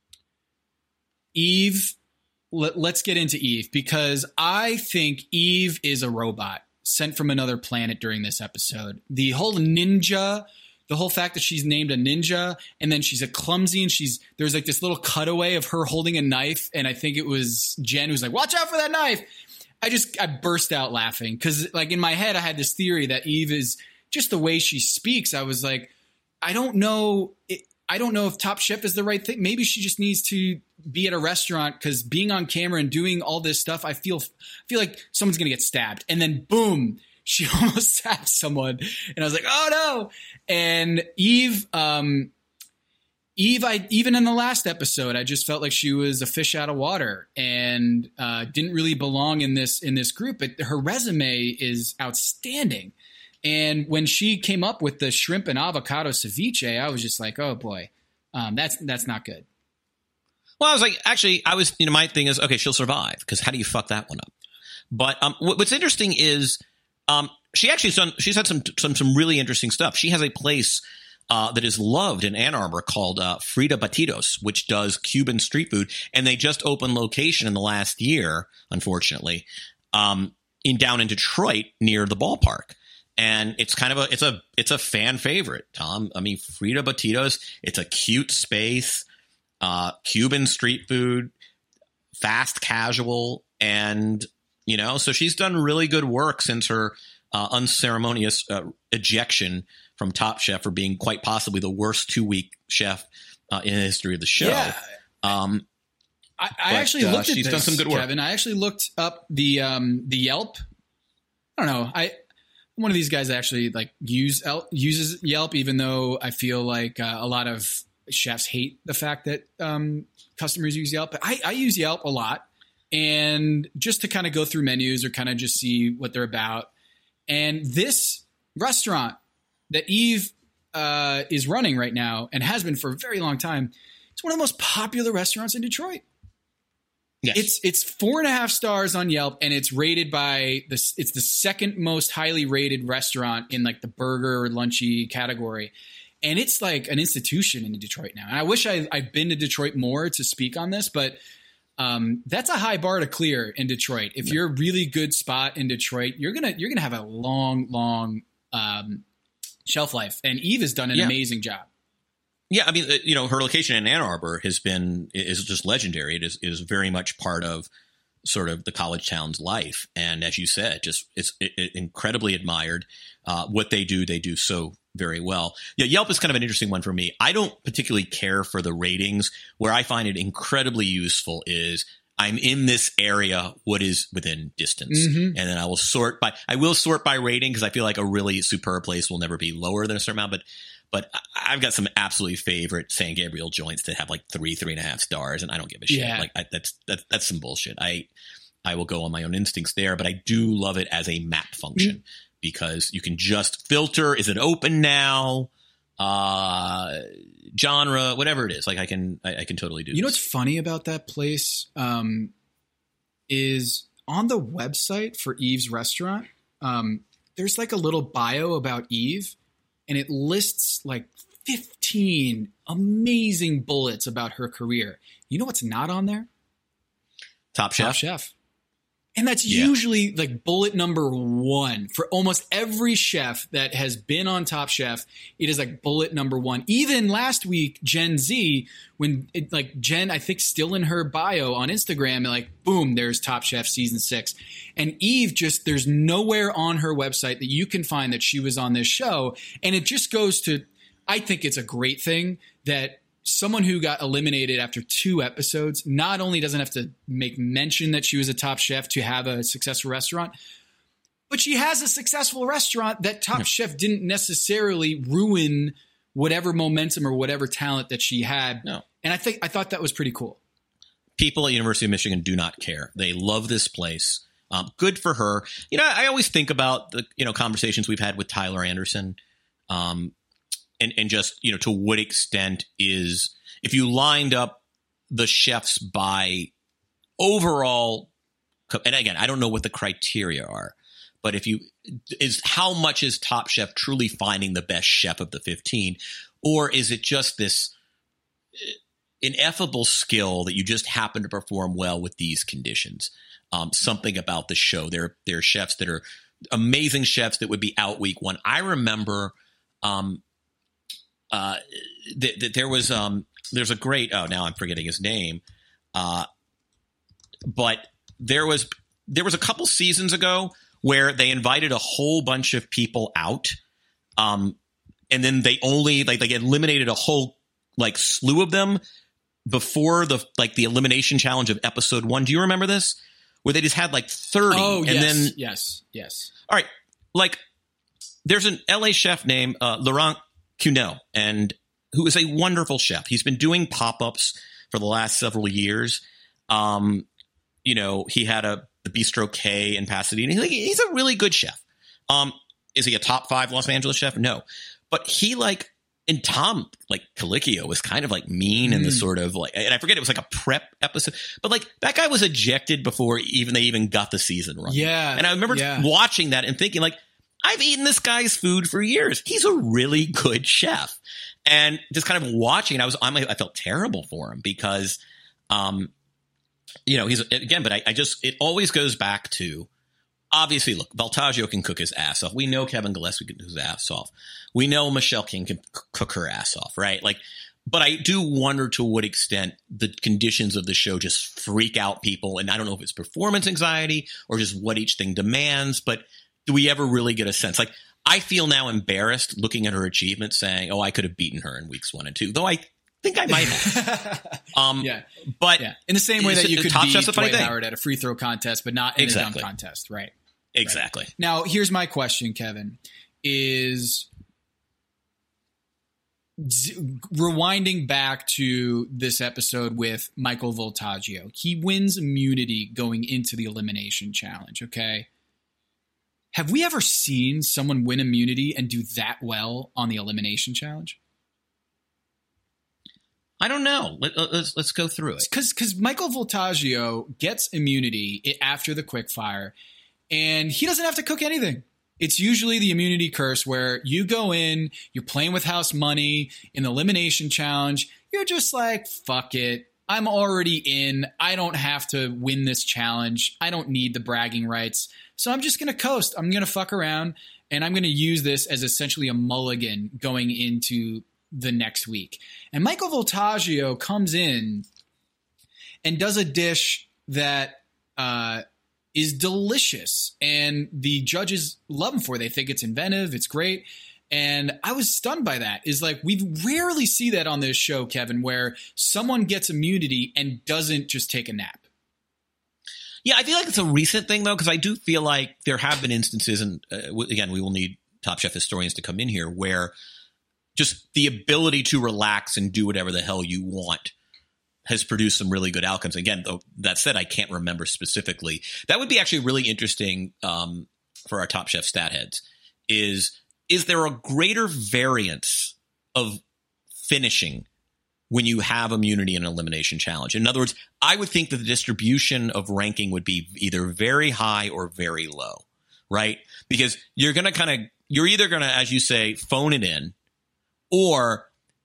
Eve, let's get into Eve, because I think Eve is a robot sent from another planet during this episode. The whole ninja, the whole fact that she's named a ninja, and then she's a clumsy, and she's there's like this little cutaway of her holding a knife, and I think it was Jen who's like, watch out for that knife. I just I burst out laughing because like in my head I had this theory that Eve is just the way she speaks. I was like, I don't know it, I don't know if Top Chef is the right thing. Maybe she just needs to be at a restaurant, because being on camera and doing all this stuff, I feel feel like someone's going to get stabbed. And then boom, she almost stabbed someone. And I was like, oh no. And Eve, um, Eve, I, even in the last episode, I just felt like she was a fish out of water and uh, didn't really belong in this, in this group. But her resume is outstanding. And when she came up with the shrimp and avocado ceviche, I was just like, oh boy, um, that's, that's not good. Well, I was like, actually, I was, you know, my thing is, okay, she'll survive, because how do you fuck that one up? But um, what, what's interesting is um, she actually done, she's had some, some some really interesting stuff. She has a place uh, that is loved in Ann Arbor called uh, Frida Batidos, which does Cuban street food, and they just opened location in the last year, unfortunately, um, in down in Detroit near the ballpark. And it's kind of a it's a it's a fan favorite, Tom. I mean, Frida Batidos, it's a cute space. Uh, Cuban street food, fast casual, and, you know, so she's done really good work since her uh, unceremonious uh, ejection from Top Chef for being quite possibly the worst two-week chef uh, in the history of the show. Yeah. Um, I, I but, actually looked uh, at she's this, done some good work. Kevin. I actually looked up the um, the Yelp. I don't know. I one of these guys that actually like use uses Yelp, even though I feel like uh, a lot of chefs hate the fact that um, customers use Yelp. But I, I use Yelp a lot, and just to kind of go through menus or kind of just see what they're about. And this restaurant that Eve uh, is running right now and has been for a very long time, it's one of the most popular restaurants in Detroit. Yes. It's it's four and a half stars on Yelp, and it's rated by this. It's the second most highly rated restaurant in like the burger or lunchy category. And it's like an institution in Detroit now. And I wish I, I'd been to Detroit more to speak on this, but um, that's a high bar to clear in Detroit. If you're a really good spot in Detroit, you're gonna you're gonna have a long, long um, shelf life. And Eve has done an yeah. amazing job. Yeah, I mean, you know, her location in Ann Arbor has been is just legendary. It is is very much part of sort of the college town's life, and as you said, just it's it, it incredibly admired. Uh, what they do, they do so very well. Yeah, Yelp is kind of an interesting one for me. I don't particularly care for the ratings. Where I find it incredibly useful is I'm in this area. What is within distance? Mm-hmm. And then I will sort by, I will sort by rating because I feel like a really superb place will never be lower than a certain amount. But, but I've got some absolutely favorite San Gabriel joints that have like three, three and a half stars. And I don't give a shit. Yeah. Like I, that's, that's, that's some bullshit. I, I will go on my own instincts there, but I do love it as a map function mm-hmm. because you can just filter. Is it open now? Uh, genre, whatever it is. Like I can, I, I can totally do. You know this. what's funny about that place um, is on the website for Eve's restaurant. Um, there's like a little bio about Eve, and it lists like fifteen amazing bullets about her career. You know what's not on there? Top Chef. Top Chef. And that's yeah. usually like bullet number one for almost every chef that has been on Top Chef. It is like bullet number one. Even last week, Gen Z, when it, like Jen, I think still in her bio on Instagram, like boom, there's Top Chef season six. And Eve just, there's nowhere on her website that you can find that she was on this show. And it just goes to, I think it's a great thing that someone who got eliminated after two episodes not only doesn't have to make mention that she was a Top Chef to have a successful restaurant, but she has a successful restaurant that Top yeah. Chef didn't necessarily ruin whatever momentum or whatever talent that she had. No. And I think I thought that was pretty cool. People at University of Michigan do not care. They love this place. Um, good for her. You know, I always think about the, you know, conversations we've had with Tyler Anderson. Um, And, and just, you know, to what extent is, if you lined up the chefs by overall, and again, I don't know what the criteria are, but if you, is how much is Top Chef truly finding the best chef of the fifteen? Or is it just this ineffable skill that you just happen to perform well with these conditions? Um, something about the show. There, there are chefs that are amazing chefs that would be out week one. I remember, um, Uh, th- th- there was um, there's a great oh now I'm forgetting his name, uh, but there was there was a couple seasons ago where they invited a whole bunch of people out, um, and then they only like they eliminated a whole like slew of them before the like the elimination challenge of episode one. Do you remember this? Where they just had like thirty, oh, and yes, then yes, yes. All right, like there's an L A chef named uh, Laurent Cunel, and who is a wonderful chef. He's been doing pop-ups for the last several years. Um, you know, he had a the Bistro K in Pasadena. He's, he's a really good chef. Um, is he a top five Los Angeles chef? No, but he like and Tom like Colicchio was kind of like mean mm. in the sort of like, and I forget it was like a prep episode, but like that guy was ejected before even they even got the season running. Yeah, and I remember yeah. watching that and thinking like, I've eaten this guy's food for years. He's a really good chef. And just kind of watching, I was, I'm, I felt terrible for him because, um, you know, he's again, but I, I just, it always goes back to, obviously, look, Voltaggio can cook his ass off. We know Kevin Gillespie can cook his ass off. We know Michelle King can c- cook her ass off, right? Like, but I do wonder to what extent the conditions of the show just freak out people. And I don't know if it's performance anxiety or just what each thing demands, but do we ever really get a sense? Like, I feel now embarrassed looking at her achievements saying, oh, I could have beaten her in weeks one and two, though I think I might have. um, yeah. But yeah. in the same way that you could Top beat Chef's a funny Dwight thing. Howard at a free throw contest, but not in exactly. a dunk contest. Right. Exactly. Right. Now, here's my question, Kevin, is z- rewinding back to this episode with Michael Voltaggio. He wins immunity going into the elimination challenge. Okay. Have we ever seen someone win immunity and do that well on the elimination challenge? I don't know. Let, let's let's go through it. Because because Michael Voltaggio gets immunity after the quickfire, and he doesn't have to cook anything. It's usually the immunity curse where you go in, you're playing with house money in the elimination challenge. You're just like, fuck it. I'm already in. I don't have to win this challenge. I don't need the bragging rights. So I'm just going to coast. I'm going to fuck around, and I'm going to use this as essentially a mulligan going into the next week. And Michael Voltaggio comes in and does a dish that uh, is delicious, and the judges love him for it. They think it's inventive. It's great. And I was stunned by that. Is like, we rarely see that on this show, Kevin, where someone gets immunity and doesn't just take a nap. Yeah, I feel like it's a recent thing, though, because I do feel like there have been instances, and uh, again, we will need Top Chef historians to come in here, where just the ability to relax and do whatever the hell you want has produced some really good outcomes. Again, though, that said, I can't remember specifically. That would be actually really interesting um, for our Top Chef stat heads. Is is there a greater variance of finishing when you have immunity and elimination challenge? In other words, I would think that the distribution of ranking would be either very high or very low, right? Because you're going to kind of, you're either going to, as you say, phone it in, or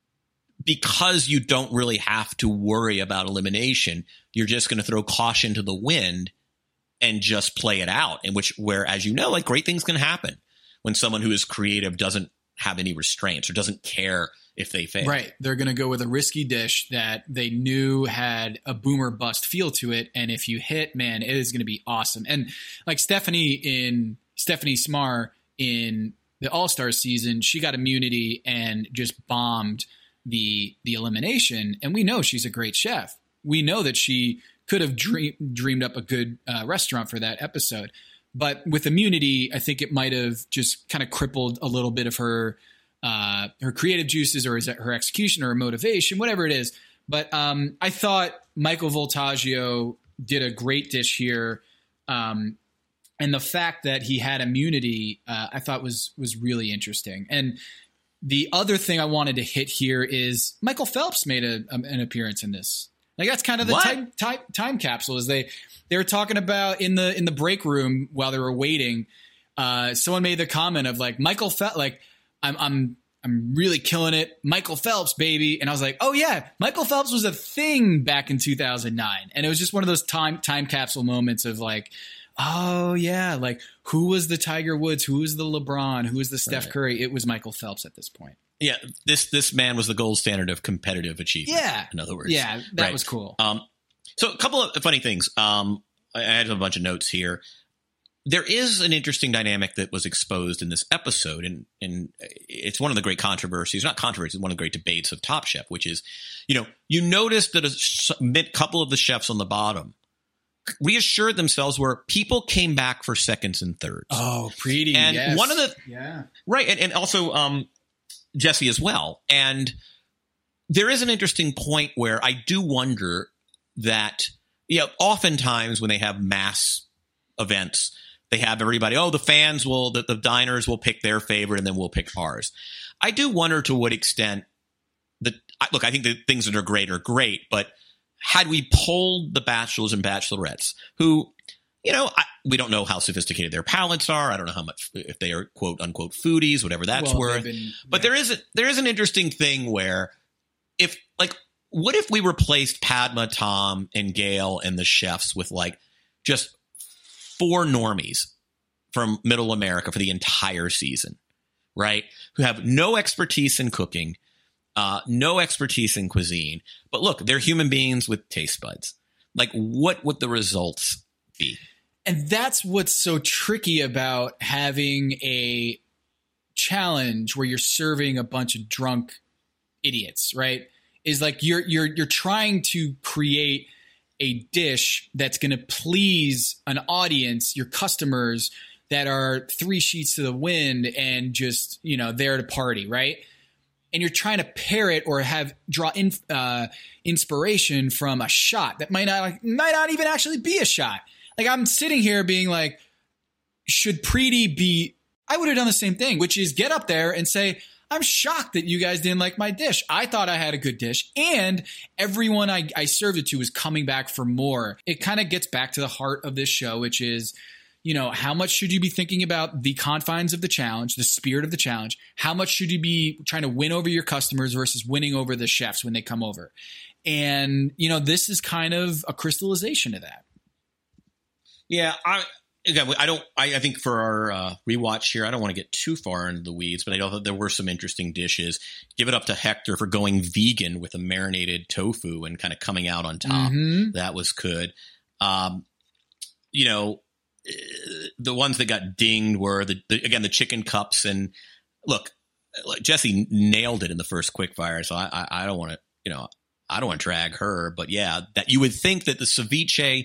because you don't really have to worry about elimination, you're just going to throw caution to the wind and just play it out. In which, where, as you know, like great things can happen when someone who is creative doesn't have any restraints or doesn't care if they fail. Right. They're going to go with a risky dish that they knew had a boomer bust feel to it. And if you hit, man, it is going to be awesome. And like Stephanie in Stephanie Smar in the All-Star season, she got immunity and just bombed the the elimination. And we know she's a great chef. We know that she could have dream, dreamed up a good uh, restaurant for that episode. But with immunity, I think it might have just kind of crippled a little bit of her Uh, her creative juices, or is it her execution or her motivation, whatever it is. But um, I thought Michael Voltaggio did a great dish here. Um, and the fact that he had immunity, uh, I thought was, was really interesting. And the other thing I wanted to hit here is Michael Phelps made a, um, an appearance in this. Like that's kind of the time, time, time capsule is they, they were talking about in the, in the break room while they were waiting. Uh, someone made the comment of like Michael Phelps, like, I'm I'm I'm really killing it. Michael Phelps, baby. And I was like, oh yeah, Michael Phelps was a thing back in two thousand nine. And it was just one of those time time capsule moments of like, oh yeah, like who was the Tiger Woods? Who was the LeBron? Who was the Steph right. Curry? It was Michael Phelps at this point. Yeah, this this man was the gold standard of competitive achievement. Yeah. In other words. Yeah, that right. was cool. Um, so a couple of funny things. Um, I, I had a bunch of notes here. There is an interesting dynamic that was exposed in this episode, and, and it's one of the great controversies, not controversies, one of the great debates of Top Chef, which is, you know, you notice that a couple of the chefs on the bottom reassured themselves where people came back for seconds and thirds. Oh, pretty. And yes. one of the, yeah, right. And, and also um, Jesse as well. And there is an interesting point where I do wonder that, you know, oftentimes when they have mass events, they have everybody, oh, the fans will, the, the diners will pick their favorite and then we'll pick ours. I do wonder to what extent the, look, I think the things that are great are great, but had we polled the bachelors and bachelorettes who, you know, I, we don't know how sophisticated their palates are. I don't know how much, if they are quote unquote foodies, whatever that's well, worth. been, but yeah. there is a, there is an interesting thing where if like, what if we replaced Padma, Tom, and Gail and the chefs with like just four normies from middle America for the entire season, right? Who have no expertise in cooking, uh, no expertise in cuisine, but look, they're human beings with taste buds. Like, what would the results be? And that's what's so tricky about having a challenge where you're serving a bunch of drunk idiots, right? Is like you're you're you're trying to create a dish that's going to please an audience, your customers that are three sheets to the wind and just, you know, there to party, right? And you're trying to pair it or have draw in, uh, inspiration from a shot that might not might not even actually be a shot. Like I'm sitting here being like, should Preeti be? I would have done the same thing, which is get up there and say, I'm shocked that you guys didn't like my dish. I thought I had a good dish, and everyone I, I served it to was coming back for more. It kind of gets back to the heart of this show, which is, you know, how much should you be thinking about the confines of the challenge, the spirit of the challenge? How much should you be trying to win over your customers versus winning over the chefs when they come over? And, you know, this is kind of a crystallization of that. Yeah, I again, I don't. I, I think for our uh, rewatch here, I don't want to get too far into the weeds, but I know that there were some interesting dishes. Give it up to Hector for going vegan with a marinated tofu and kind of coming out on top. Mm-hmm. That was good. Um, you know, the ones that got dinged were the, the again the chicken cups, and look, Jesse nailed it in the first quickfire. So I, I, I don't want to, you know, I don't want to drag her, but yeah, that you would think that the ceviche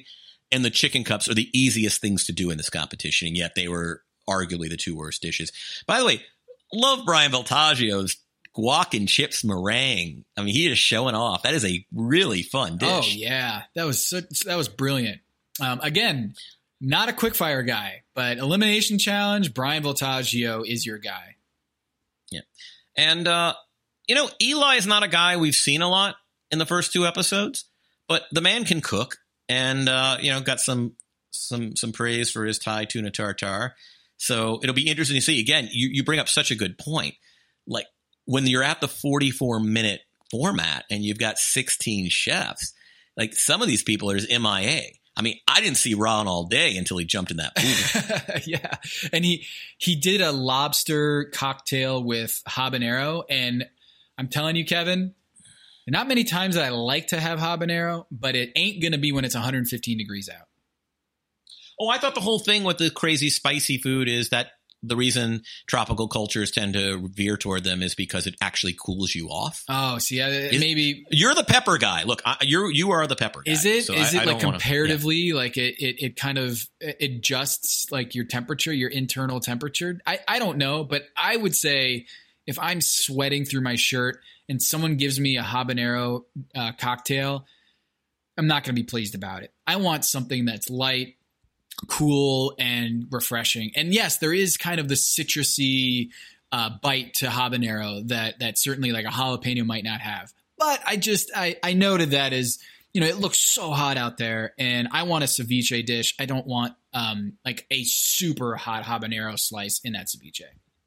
and the chicken cups are the easiest things to do in this competition, and yet they were arguably the two worst dishes. By the way, love Brian Voltaggio's guac and chips meringue. I mean, he is showing off. That is a really fun dish. Oh yeah, that was so, that was brilliant. Um, again, not a quickfire guy, but elimination challenge. Brian Voltaggio is your guy. Yeah, and uh, you know, Eli is not a guy we've seen a lot in the first two episodes, but the man can cook, and uh, you know, got some some some praise for his Thai tuna tartare. So it'll be interesting to see. Again, you you bring up such a good point, like. When you're at the forty-four minute format and you've got sixteen chefs, like some of these people are just M I A. I mean, I didn't see Ron all day until he jumped in that pool. Yeah. And he, he did a lobster cocktail with habanero. And I'm telling you, Kevin, not many times that I like to have habanero, but it ain't going to be when it's one hundred fifteen degrees out. Oh, I thought the whole thing with the crazy spicy food is that the reason tropical cultures tend to veer toward them is because it actually cools you off. Oh, see, I, is, maybe you're the pepper guy. Look, I, you're you are the pepper guy. Is it? So is I, it I like comparatively, wanna, yeah. like it, it, it kind of adjusts like your temperature, your internal temperature? I, I don't know, but I would say if I'm sweating through my shirt and someone gives me a habanero uh, cocktail, I'm not going to be pleased about it. I want something that's light, cool, and refreshing. And yes, there is kind of the citrusy uh, bite to habanero that that certainly like a jalapeno might not have. But I just I, I noted that as, you know, it looks so hot out there, and I want a ceviche dish. I don't want um, like a super hot habanero slice in that ceviche.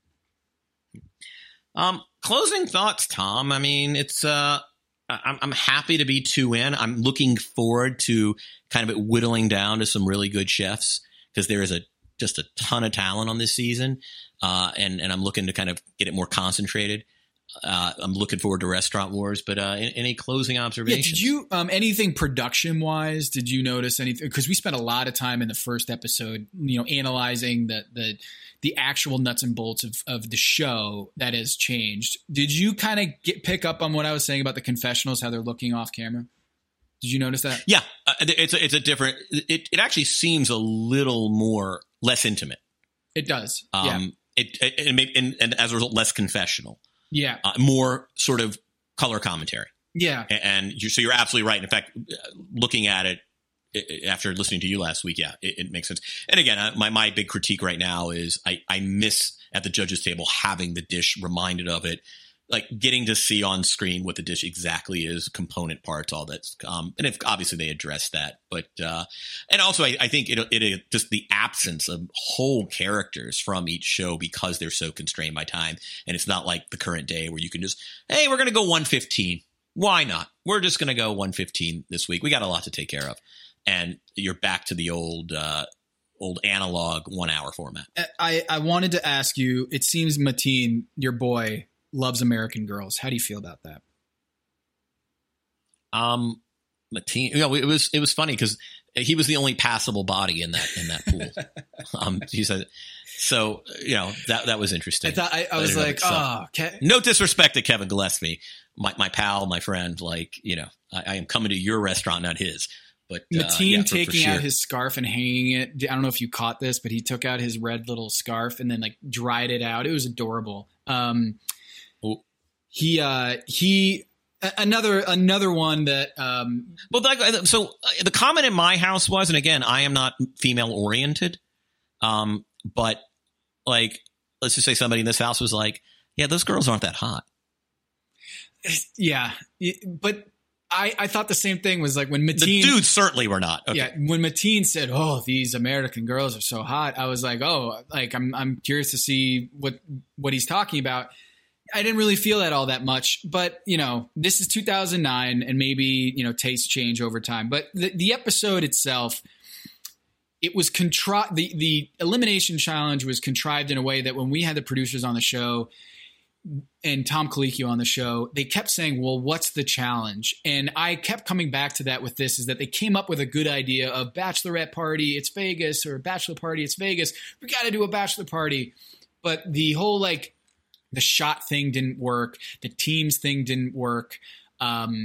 Um, closing thoughts, Tom. I mean, it's uh, I'm, I'm happy to be two in. I'm looking forward to kind of it whittling down to some really good chefs because there is a just a ton of talent on this season, uh, and and I'm looking to kind of get it more concentrated. Uh, I'm looking forward to Restaurant Wars, but uh, any closing observations? Yeah, did you um, anything production wise? Did you notice anything? Because we spent a lot of time in the first episode, you know, analyzing the the the actual nuts and bolts of of the show that has changed. Did you kind of get pick up on what I was saying about the confessionals, how they're looking off camera? Did you notice that? Yeah, uh, it's a, it's a different. It it actually seems a little more less intimate. It does. Um, yeah. It, it, it may, and, and as a result, less confessional. Yeah. Uh, more sort of color commentary. Yeah. And, and you, so you're absolutely right. In fact, looking at it, it after listening to you last week, yeah, it, it makes sense. And again, uh, my, my big critique right now is I, I miss at the judges table having the dish reminded of it, like getting to see on screen what the dish exactly is, component parts, all that. Um, and if obviously they address that, but, uh, and also I, I think it, it, it just the absence of whole characters from each show because they're so constrained by time. And it's not like the current day where you can just, hey, we're going to go one fifteen. Why not? We're just going to go one fifteen this week. We got a lot to take care of. And you're back to the old, uh, old analog one hour format. I, I wanted to ask you, it seems Mateen, your boy, loves American Girls. How do you feel about that? Um, Mateen, you know, it was it was funny because he was the only passable body in that in that pool. um, he said, so you know that that was interesting. I thought I, I was like, oh, okay. No disrespect to Kevin Gillespie, my my pal, my friend. Like you know, I, I am coming to your restaurant, not his. But Mateen uh, yeah, for, taking for sure. out his scarf and hanging it. I don't know if you caught this, but he took out his red little scarf and then like dried it out. It was adorable. Um, He, uh, he, another, another one that, um, well, that, so the comment in my house was, and again, I am not female oriented. Um, but like, let's just say somebody in this house was like, yeah, those girls aren't that hot. Yeah. But I, I thought the same thing was like when Mateen, the dudes certainly were not. Okay. Yeah. When Mateen said, oh, these American girls are so hot. I was like, oh, like, I'm, I'm curious to see what, what he's talking about. I didn't really feel that all that much, but you know, this is two thousand nine and maybe, you know, tastes change over time, but the, the episode itself, it was contrived. The, the elimination challenge was contrived in a way that when we had the producers on the show and Tom Colicchio on the show, they kept saying, well, what's the challenge? And I kept coming back to that with this is that they came up with a good idea of bachelorette party, it's Vegas, or bachelor party, it's Vegas. We got to do a bachelor party. But the whole, like, the shot thing didn't work. The teams thing didn't work. Um,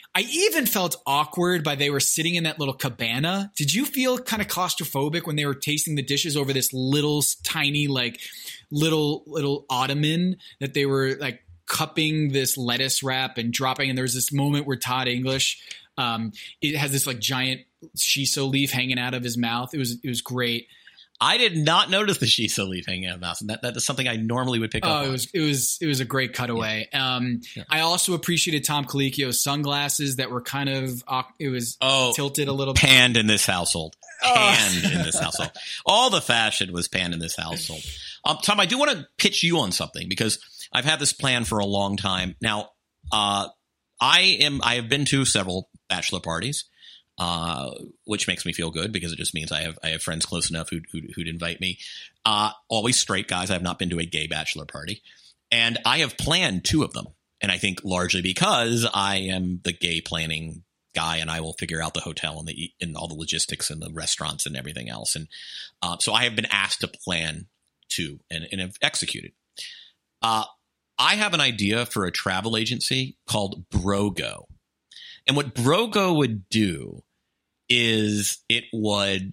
I even felt awkward by they were sitting in that little cabana. Did you feel kind of claustrophobic when they were tasting the dishes over this little tiny, like little, little ottoman that they were like cupping this lettuce wrap and dropping? And there was this moment where Todd English, um, it has this like giant shiso leaf hanging out of his mouth. It was, it was great. I did not notice the shiso leaf hanging out of the mouth. And that, that is something I normally would pick oh, up on. It was, it was, it was a great cutaway. Yeah. Um, yeah. I also appreciated Tom Colicchio's sunglasses that were kind of, it was oh, tilted a little bit. Panned in this household. Panned oh. in this household. All the fashion was panned in this household. Um, Tom, I do want to pitch you on something because I've had this plan for a long time. Now, uh, I am, I have been to several bachelor parties. Uh, which makes me feel good because it just means I have I have friends close enough who'd, who'd, who'd invite me. Uh, always straight guys. I have not been to a gay bachelor party. And I have planned two of them. And I think largely because I am the gay planning guy and I will figure out the hotel and the and all the logistics and the restaurants and everything else. And uh, so I have been asked to plan two and, and have executed. Uh, I have an idea for a travel agency called Brogo. And what Brogo would do is it would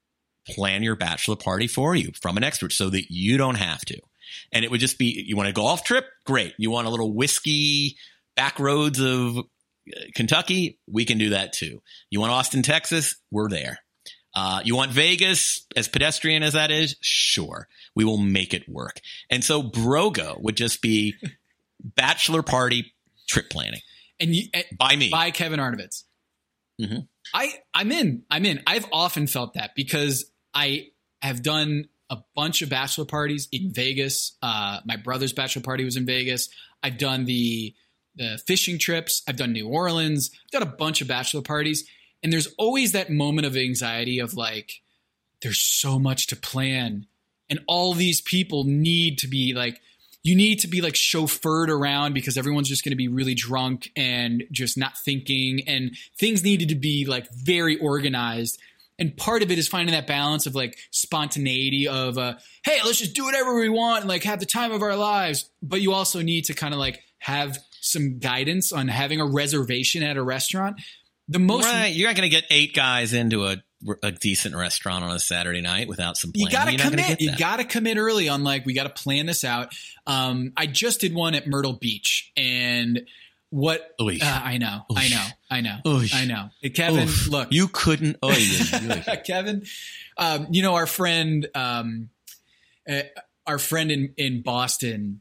plan your bachelor party for you from an expert so that you don't have to. And it would just be, you want a golf trip? Great. You want a little whiskey back roads of Kentucky? We can do that too. You want Austin, Texas? We're there. Uh, you want Vegas, as pedestrian as that is? Sure. We will make it work. And so Brogo would just be bachelor party trip planning. And you, by me. By Kevin Arnovitz. Mm-hmm. I, I'm in. I'm in. I've often felt that because I have done a bunch of bachelor parties in Vegas. Uh, my brother's bachelor party was in Vegas. I've done the the fishing trips. I've done New Orleans. I've done a bunch of bachelor parties. And there's always that moment of anxiety of like, there's so much to plan. And all these people need to be like, you need to be like chauffeured around because everyone's just going to be really drunk and just not thinking, and things needed to be like very organized. And part of it is finding that balance of like spontaneity of, uh, hey, let's just do whatever we want and like have the time of our lives. But you also need to kind of like have some guidance on having a reservation at a restaurant. The most right. You're not going to get eight guys into a a decent restaurant on a Saturday night without some planning. You got to commit. You that. got to commit early on like, we got to plan this out. Um, I just did one at Myrtle Beach and what uh, I know, Oof. I know, I know, Oof. I know. Hey, Kevin, Oof. look, you couldn't. Oh, Kevin, um, you know, our friend, um, uh, our friend in, in Boston,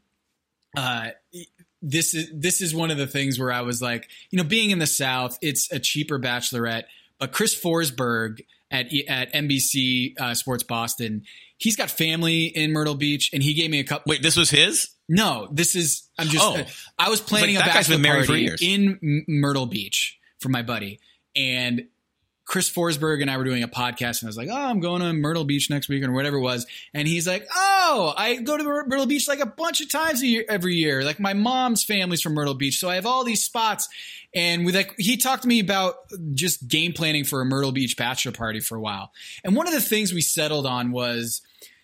uh, this is, this is one of the things where I was like, you know, being in the South, it's a cheaper bachelorette. But Chris Forsberg at at N B C uh, Sports Boston, he's got family in Myrtle Beach, and he gave me a couple. Wait, this was his? No, this is. I'm just. Oh. Uh, I was planning like, a bachelor party for in M- Myrtle Beach for my buddy, and Chris Forsberg and I were doing a podcast, and I was like, "Oh, I'm going to Myrtle Beach next week," or whatever it was, and he's like, "Oh, I go to Myrtle Beach like a bunch of times a year, every year. Like my mom's family's from Myrtle Beach, so I have all these spots." And we like he talked to me about just game planning for a Myrtle Beach bachelor party for a while. And one of the things we settled on was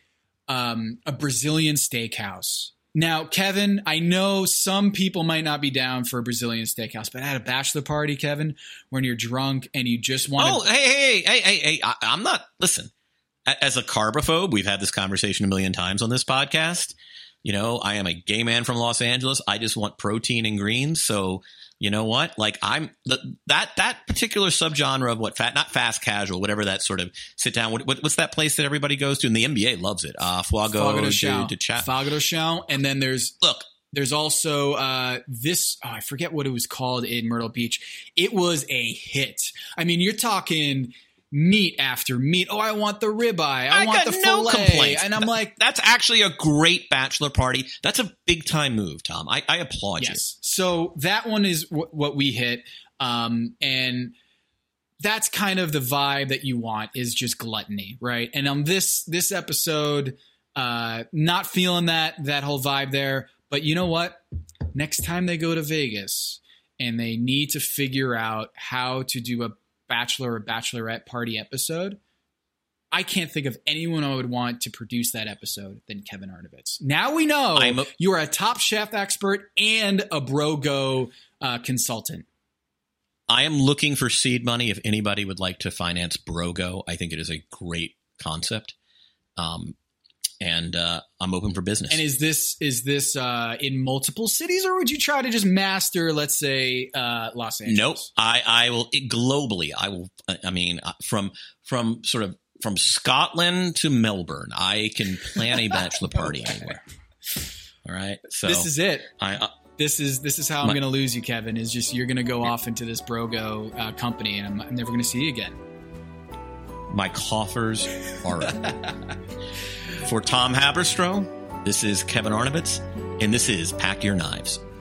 um, a Brazilian steakhouse. Now, Kevin, I know some people might not be down for a Brazilian steakhouse, but at a bachelor party, Kevin, when you're drunk and you just want to. Oh, hey, hey, hey, hey, hey, I, I'm not. Listen, as a carbophobe, we've had this conversation a million times on this podcast. You know, I am a gay man from Los Angeles. I just want protein and greens. So, you know what? Like I'm the, that that particular subgenre of what fat, not fast casual, whatever that sort of sit down. What, what's that place that everybody goes to? And the N B A loves it. Uh, Fogo, Fogo de Chão. De, de Chão. Fogo de Chão. And then there's look. There's also uh, this. Oh, I forget what it was called in Myrtle Beach. It was a hit. I mean, you're talking meat after meat. Oh, I want the ribeye. I, I want got the no filet. complaints. And I'm like, that's actually a great bachelor party. That's a big time move, Tom. I, I applaud yes. you. So that one is w- what we hit. Um, and that's kind of the vibe that you want is just gluttony. Right. And on this, this episode, uh, not feeling that, that whole vibe there, but you know what? Next time they go to Vegas and they need to figure out how to do a bachelor or bachelorette party episode, I can't think of anyone I would want to produce that episode than Kevin Arnovitz. Now we know a- you are a Top Chef expert and a Brogo uh, consultant. I am looking for seed money. If anybody would like to finance Brogo, I think it is a great concept. Um, and uh, I'm open for business. And is this is this uh, in multiple cities, or would you try to just master, let's say, uh, Los Angeles? Nope. I, I will it, globally. I will. I mean, from from sort of from Scotland to Melbourne, I can plan a bachelor party Okay. anywhere. All right. So this is it. I. Uh, This is this is how I'm My- going to lose you, Kevin. Is just you're going to go off into this Brogo uh, company, and I'm, I'm never going to see you again. My coffers are open. For Tom Haberstroh, this is Kevin Arnovitz, and this is Pack Your Knives.